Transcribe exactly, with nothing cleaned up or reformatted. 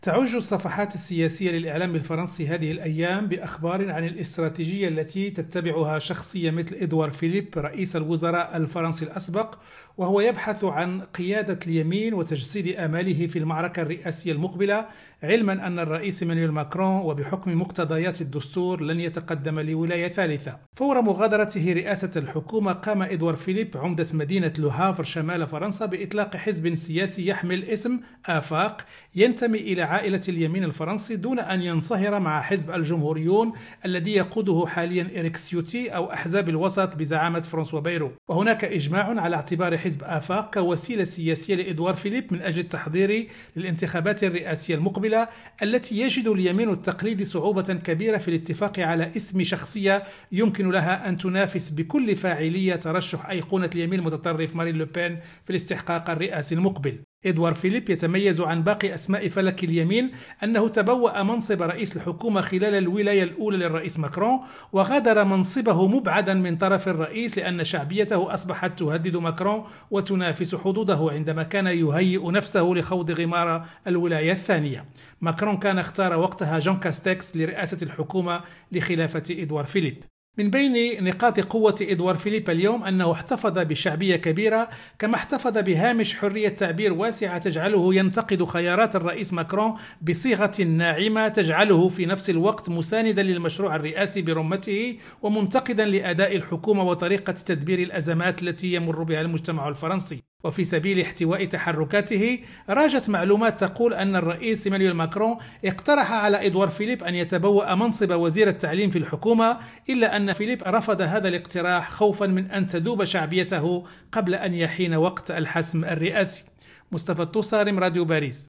تعج الصفحات السياسية للإعلام الفرنسي هذه الأيام بأخبار عن الاستراتيجية التي تتبعها شخصية مثل إدوار فيليب رئيس الوزراء الفرنسي الأسبق، وهو يبحث عن قيادة اليمين وتجسيد آماله في المعركة الرئاسية المقبلة، علما أن الرئيس إيمانويل ماكرون وبحكم مقتضيات الدستور لن يتقدم لولاية ثالثة. فور مغادرته رئاسة الحكومة قام إدوار فيليب عمدة مدينة لوهافر شمال فرنسا بإطلاق حزب سياسي يحمل اسم آفاق ينتمي إلى عائلة اليمين الفرنسي، دون أن ينصهر مع حزب الجمهوريون الذي يقوده حاليا إريك سيوتي أو أحزاب الوسط بزعامة فرانسوا بايرو. وهناك إجماع على اعتبار حزب آفاق كوسيلة سياسية لإدوار فيليب من أجل التحضير للانتخابات الرئاسية المقبلة، التي يجد اليمين التقليدي صعوبة كبيرة في الاتفاق على اسم شخصية يمكن لها أن تنافس بكل فاعلية ترشح أيقونة اليمين المتطرف مارين لوبين في الاستحقاق الرئاسي المقبل. إدوار فيليب يتميز عن باقي أسماء فلك اليمين أنه تبوأ منصب رئيس الحكومة خلال الولاية الأولى للرئيس ماكرون، وغادر منصبه مبعدا من طرف الرئيس لأن شعبيته أصبحت تهدد ماكرون وتنافس حظوظه عندما كان يهيئ نفسه لخوض غمار الولاية الثانية. ماكرون كان اختار وقتها جون كاستكس لرئاسة الحكومة لخلافة إدوار فيليب. من بين نقاط قوة إدوار فيليب اليوم أنه احتفظ بشعبية كبيرة، كما احتفظ بهامش حرية تعبير واسعة تجعله ينتقد خيارات الرئيس ماكرون بصيغة ناعمة تجعله في نفس الوقت مساندا للمشروع الرئاسي برمته ومنتقدا لأداء الحكومة وطريقة تدبير الأزمات التي يمر بها المجتمع الفرنسي. وفي سبيل احتواء تحركاته، راجت معلومات تقول أن الرئيس إيمانويل ماكرون اقترح على إدوار فيليب أن يتبوأ منصب وزير التعليم في الحكومة، إلا أن فيليب رفض هذا الاقتراح خوفا من أن تذوب شعبيته قبل أن يحين وقت الحسم الرئاسي. مصطفى الطوسارم، راديو باريس.